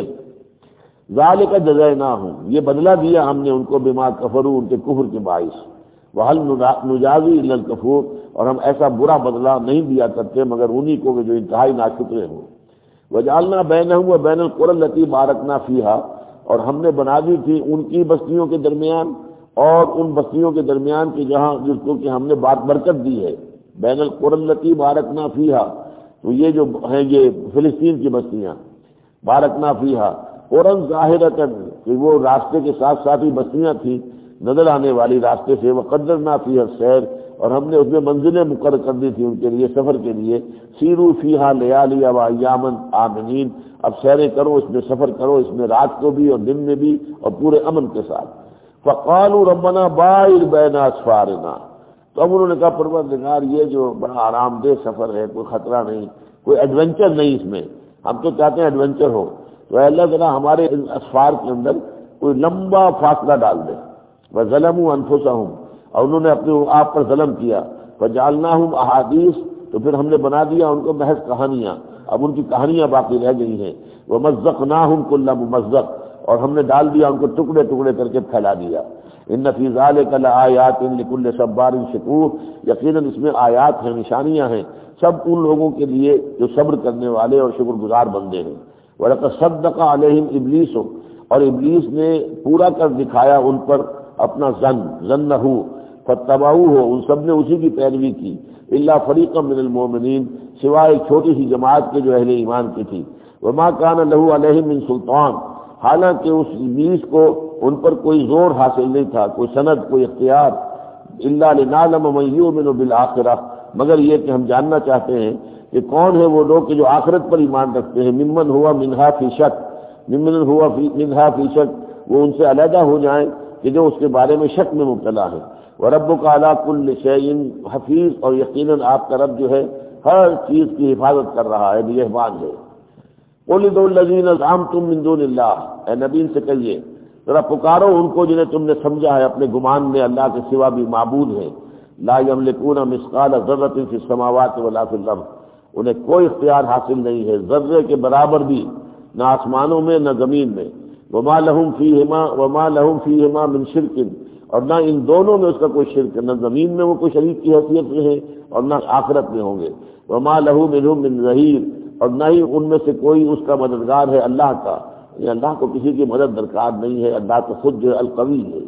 ذالک جزیناہم، یہ بدلہ دیا ہم نے ان کو بما کفروا، ان کے کفر کے باعث. وہل نجازی الا الکفور، اور ہم ایسا برا بدلہ نہیں دیا کرتے مگر انہی کو جو انتہائی ناشکرے ہوں. وجعلنا بینہم و بین القری التی بارکنا فیہا، اور ہم نے بنا دی تھی ان کی بستیوں کے درمیان اور ان بستیوں کے درمیان کی جہاں جس کو کہ ہم نے بات برکت دی ہے. بین القری التی بارکنا فیہا، تو یہ جو ہیں یہ فلسطین کی بستیاں، بارکنا فیہا قرن ظاہرۃ، کہ وہ راستے کے ساتھ ساتھ ہی بستیاں تھیں نظر آنے والی راستے سے. وقدرنا فیہا السیر، اور ہم نے اس میں منزلیں مقرر کر دی تھی ان کے لیے سفر کے لیے. سیروا فیہا لیالی و ایاما آمنین، اب سیریں کرو اس میں، سفر کرو اس میں، رات کو بھی اور دن میں بھی اور پورے امن کے ساتھ. فقالوا ربنا باعد بین اسفارنا، تو اب انہوں نے کہا پروردگار یہ جو بڑا آرام دہ سفر ہے، کوئی خطرہ نہیں، کوئی ایڈونچر نہیں اس میں، ہم تو چاہتے ہیں ایڈونچر ہو، تو اے اللہ تعالیٰ ہمارے ان اسفار کے اندر کوئی لمبا فاصلہ ڈال دے. وظلموا انفسهم، اور انہوں نے اپنے آپ پر ظلم کیا. فجعلناہم احادیث، تو پھر ہم نے بنا دیا ان کو محض کہانیاں، اب ان کی کہانیاں باقی رہ گئی ہیں. ومزقناہم کل ممزق، اور ہم نے ڈال دیا ان کو ٹکڑے ٹکڑے کر کے پھیلا دیا. ان فی ذلک لآیات لکل صبار شکور، یقیناً اس میں آیات ہیں، نشانیاں ہیں سب ان لوگوں کے لیے جو صبر کرنے والے اور شکر گزار بندے ہیں. وَلَقَدْ صَدَّقَ عَلَيْهِمْ إِبْلِيسُ، اور ابلیس نے پورا کر دکھایا ان پر اپنا ظن، ظنہ، فاتبعوہ، ان سب نے اسی کی پیروی کی، الا فریقا من المؤمنین، سوائے ایک چھوٹی سی جماعت کے جو اہل ایمان کی تھی، وما کان لہ علیہم من سلطان، حالانکہ اس ابلیس کو ان پر کوئی زور حاصل نہیں تھا، کوئی سند، کوئی اختیار، الا لنعلم من یؤمن بالآخرہ، مگر یہ کہ ہم جاننا چاہتے ہیں کہ کون ہے وہ لوگ کہ جو آخرت پر ایمان رکھتے ہیں، ممن ہوا منہا فی شک، ممن ہوا فی منہا فی شک، وہ ان سے علیحدہ ہو جائیں کہ جو اس کے بارے میں شک میں مبتلا ہے۔ وَرَبُّكَ عَلَىٰ كُلِّ شَيْءٍ حَفِيظٌ، اور یقیناً آپ کا رب جو ہے ہر چیز کی حفاظت کر رہا ہے، نگہبان ہے۔ قُلِ ادْعُوا الَّذِينَ زَعَمْتُم مِّن دُونِ اللَّهِ، اے نبی سے کہیے ذرا پکارو ان کو جنہیں تم نے سمجھا ہے اپنے گمان میں اللہ کے سوا بھی معبود ہیں، لا یملکون مثقال ذرۃ فی السماوات ولا فی الارض، انہیں کوئی اختیار حاصل نہیں ہے ذرے کے برابر بھی، نہ آسمانوں میں نہ زمین میں، وما لہم فیہما وما لہم فیہما من شرک، اور نہ ان دونوں میں اس کا کوئی شرک، نہ زمین میں وہ کوئی شریک کی حیثیت میں ہے اور نہ آخرت میں ہوں گے، وما لہ منہم من ظہیر، اور نہ ہی ان میں سے کوئی اس کا مددگار ہے اللہ کا، یعنی اللہ کو کسی کی مدد درکار نہیں ہے، اللہ تو خود جو ہے القوی ہے۔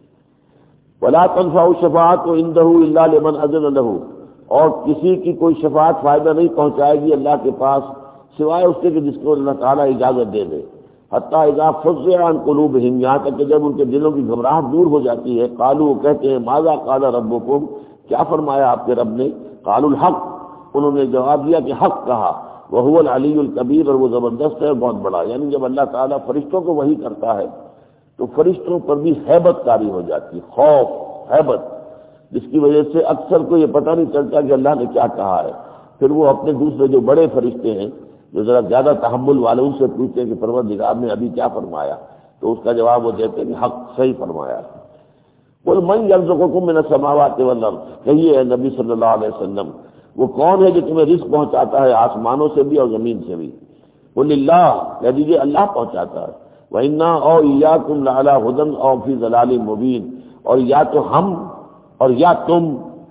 ولا تنفع الشفاعۃ عنده الا لمن اذن له، اور کسی کی کوئی شفاعت فائدہ نہیں پہنچائے گی اللہ کے پاس سوائے اس کے کہ جس کو اللہ تعالیٰ اجازت دے دے۔ حتیٰ اذا فزع عن قلوبہم، یہاں تک کہ جب ان کے دلوں کی گھبراہٹ دور ہو جاتی ہے، قالوا، کہتے ہیں ماذا قال ربکم، کیا فرمایا آپ کے رب نے، قالوا الحق، انہوں نے جواب دیا کہ حق کہا، وہو العلی الکبیر، اور وہ زبردست ہے اور بہت بڑا۔ یعنی جب اللہ تعالیٰ فرشتوں کو وحی کرتا ہے تو فرشتوں پر بھی ہیبت طاری ہو جاتی، خوف، ہیبت، جس کی وجہ سے اکثر کو یہ پتہ نہیں چلتا کہ اللہ نے کیا کہا ہے۔ پھر وہ اپنے دوسرے جو بڑے فرشتے ہیں جو ذرا زیادہ تحمل والے، ان سے پوچھتے ہیں کہ پروردگار نے ابھی کیا فرمایا، تو اس کا جواب وہ دیتے ہیں کہ حق، صحیح فرمایا۔ قل من یرزقکم من السماوات والارض، کہیے اے نبی صلی اللہ علیہ وسلم وہ کون ہے جو تمہیں رزق پہنچاتا ہے آسمانوں سے بھی اور زمین سے بھی، قل اللہ، کہہ دیجیے اللہ پہنچاتا ہے، وَإِنَّا أَوْ إِيَّاكُمْ لَعَلَىٰ هُدًى أَوْ فِي ضَلَالٍ مُّبِينٍ، اور یا تو ہم اور یا تم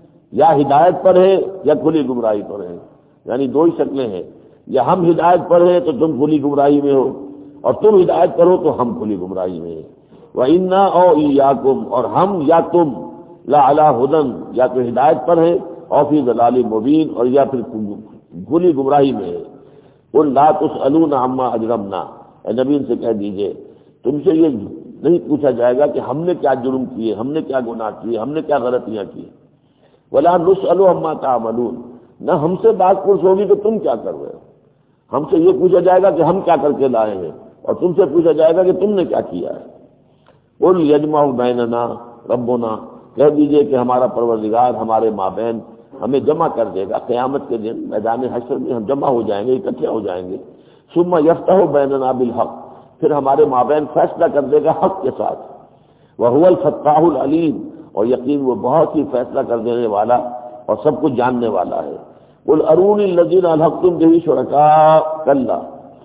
یا ہدایت پر ہے یا کھلی گمراہی پر ہے، یعنی دو ہی شکلیں ہیں، یا ہم ہدایت پر ہیں تو تم کھلی گمراہی میں ہو، اور تم ہدایت پر ہو تو ہم کھلی گمراہی میں ہیں۔ وَإِنَّا أَوْ إِيَّاكُمْ، اور ہم یا تم لَعَلَىٰ هُدًى، یا تو ہدایت پر ہے، أَوْ فِي ضَلَالٍ مُّبِينٍ، اور یا پھر کھلی گمراہی میں ہے۔ قُل لَا تُسْأَلُونَ عَمَّا أَجْرَمْنَا، اے نبی ان سے کہہ دیجئے تم سے یہ نہیں پوچھا جائے گا کہ ہم نے کیا جرم کیے، ہم نے کیا گناہ کیے، ہم نے کیا غلطیاں کی، وَلَا نُسْأَلُ عَمَّا تَعْمَلُونَ، نہ ہم سے بات پرس ہوگی کہ تم کیا کر رہے ہو، ہم سے یہ پوچھا جائے گا کہ ہم کیا کر کے لائے ہیں، اور تم سے پوچھا جائے گا کہ تم نے کیا کیا ہے۔ قُلْ يَجْمَعُ بَيْنَنَا رَبُّنَا، کہہ دیجئے کہ ہمارا پروردگار ہمارے مابین ہمیں جمع کر دے گا قیامت کے دن، میدان حشر میں ہم جمع ہو جائیں گے، اکٹھے ہو جائیں گے، ثُمَّ يَفْتَحُ بَيْنَنَا بِالْحَقِّ، پھر ہمارے مابین فیصلہ کر دے گا حق کے ساتھ، وَهُوَ الْفَتَّاحُ الْعَلِيمُ، اور یقین وہ بہت ہی فیصلہ کر دینے والا اور سب کچھ جاننے والا ہے۔ قُلْ أَرُونِي الَّذِينَ أَلْحَقْتُم بِهِ شُرَكَاءَ، كَلَّا،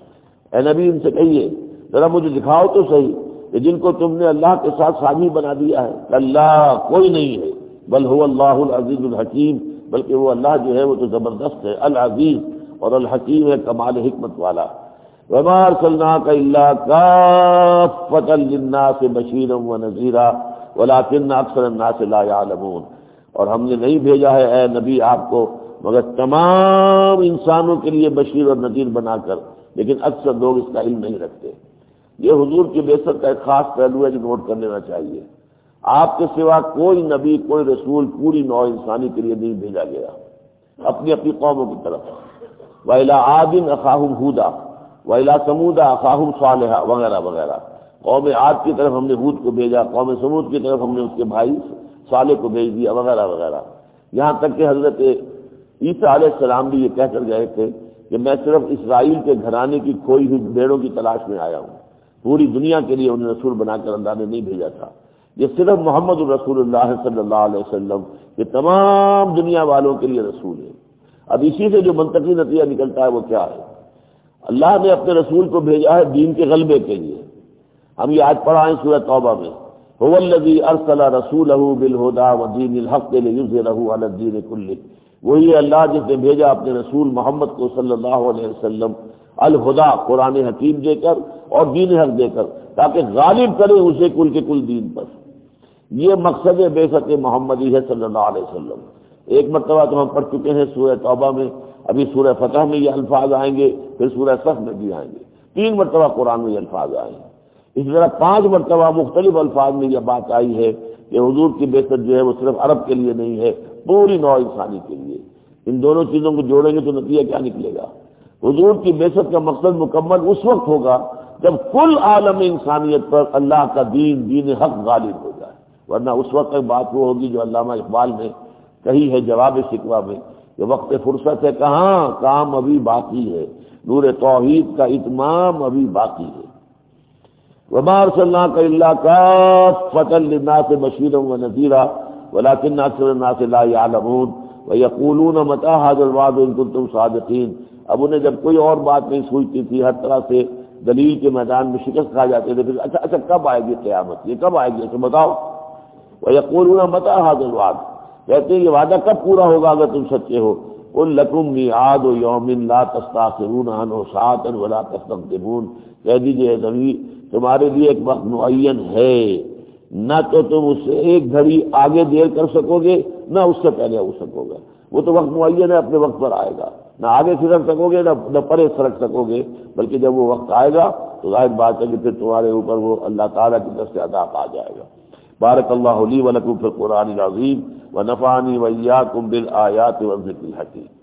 اے نبی ان سے کہیے ذرا مجھے دکھاؤ تو صحیح کہ جن کو تم نے اللہ کے ساتھ ساجی بنا دیا ہے، کلا، کوئی نہیں ہے، بل هو اللہ العزیز الحکیم، بلکہ وہ اللہ جو ہے وہ تو زبردست ہے، العزیز اور الحکیم ہے، کمال حکمت والا۔ وَمَا أَرْسَلْنَاكَ إِلَّا كَافَّةً لِلنَّاسِ بَشِيرًا وَنَذِيرًا وَلَٰكِنَّ أَكْثَرَ النَّاسِ لَا يَعْلَمُونَ، اور ہم نے نہیں بھیجا ہے اے نبی آپ کو مگر تمام انسانوں کے لیے بشیر اور نذیر بنا کر، لیکن اکثر لوگ اس کا علم نہیں رکھتے۔ یہ حضور کی بعثت کا ایک خاص پہلو ہے جو نوٹ کر لینا چاہیے، آپ کے سوا کوئی نبی، کوئی رسول پوری نوع انسانی کے لیے نہیں بھیجا گیا، اپنی اپنی قوموں کی طرف۔ وَإِلَىٰ عَادٍ أَخَاهُمْ هُودًا وَإِلَىٰ ثَمُودَ أَخَاهُمْ صَالِحًا، وغیرہ وغیرہ۔ قوم عاد کی طرف ہم نے ہود کو بھیجا، قوم ثمود کی طرف ہم نے اس کے بھائی صالح کو بھیج دیا، وغیرہ وغیرہ، یہاں تک کہ حضرت عیسیٰ علیہ السلام بھی یہ کہہ کر گئے تھے کہ میں صرف اسرائیل کے گھرانے کی کھوئی ہوئی بھیڑوں کی تلاش میں آیا ہوں، پوری دنیا کے لیے انہیں رسول بنا کر اللہ نے نہیں بھیجا تھا۔ یہ صرف محمد الرسول اللہ صلی اللہ علیہ وسلم کہ تمام دنیا والوں کے لیے رسول ہے۔ اب اسی سے جو منطقی نتیجہ نکلتا ہے وہ کیا ہے، اللہ نے اپنے رسول کو بھیجا ہے دین کے غلبے کے لیے۔ ہم یہ آج پڑھا ہے سورہ توبہ میں، هو الذی ارسل رسولہ بالہدی ودین الحق لیظہرہ علی الدین کلہ، وہی ہے اللہ جس نے بھیجا اپنے رسول محمد کو صلی اللہ علیہ وسلم الہدا، قرآن حکیم دے کر اور دین حق دے کر، تاکہ غالب کرے اسے کل کے کل دین پر۔ یہ مقصد بعثت محمدی ہے صلی اللہ علیہ وسلم۔ ایک مرتبہ تو ہم پڑھ چکے ہیں سورہ توبہ میں، ابھی سورہ فتح میں یہ الفاظ آئیں گے، پھر سورہ صف میں بھی آئیں گے، تین مرتبہ قرآن میں یہ الفاظ آئے ہیں۔ اس طرح پانچ مرتبہ مختلف الفاظ میں یہ بات آئی ہے کہ حضور کی بعثت جو ہے وہ صرف عرب کے لیے نہیں ہے، پوری نوع انسانی کے لیے۔ ان دونوں چیزوں کو جوڑیں گے تو نتیجہ کیا نکلے گا؟ حضور کی بعثت کا مقصد مکمل اس وقت ہوگا جب کل عالم انسانیت پر اللہ کا دین دین حق غالب ہو جائے، ورنہ اس وقت تک بات وہ ہوگی جو علامہ اقبال نے کہی ہے جواب شکوہ میں کہ وقت فرصت ہے کہاں، کام ابھی باقی ہے، نور توحید کا اتمام ابھی باقی ہے۔ وما ارسلناک الا کافۃ للناس بشیرا ونذیرا ولکن اکثر الناس لا یعلمون ویقولون متی ھذا الوعد ان کنتم صادقین۔ اب انہیں جب کوئی اور بات نہیں سوچتی تھی، ہر طرح سے دلیل کے میدان میں شکست کھا جاتے تھے، پھر اچھا اچھا کب آئے گی قیامت، یہ کب آئے گی اسے بتاؤ۔ ویقولون متی ھذا الوعد، کہتے ہیں یہ وعدہ کب پورا ہوگا اگر تم سچے ہو۔ قل لکم میعاد یوم لا تستاخرون عنہ ساعۃ ولا تستقدمون، کہہ دیجیے نبی تمہارے لیے ایک وقت معین ہے، نہ تو تم اس سے ایک گھڑی آگے دیر کر سکو گے نہ اس سے پہلے ہو سکو گے، وہ تو وقت معین ہے، اپنے وقت پر آئے گا، نہ آگے سرک سکو گے نہ پرے سرک سکو گے، بلکہ جب وہ وقت آئے گا تو ظاہر بات ہے کہ پھر تمہارے اوپر وہ اللہ تعالیٰ کی طرف سے عذاب آ جائے گا۔ بارک اللہ لی و لکم فی القرآن العظیم ونفعنی وإیاکم بالآیات والذکر الحکیم۔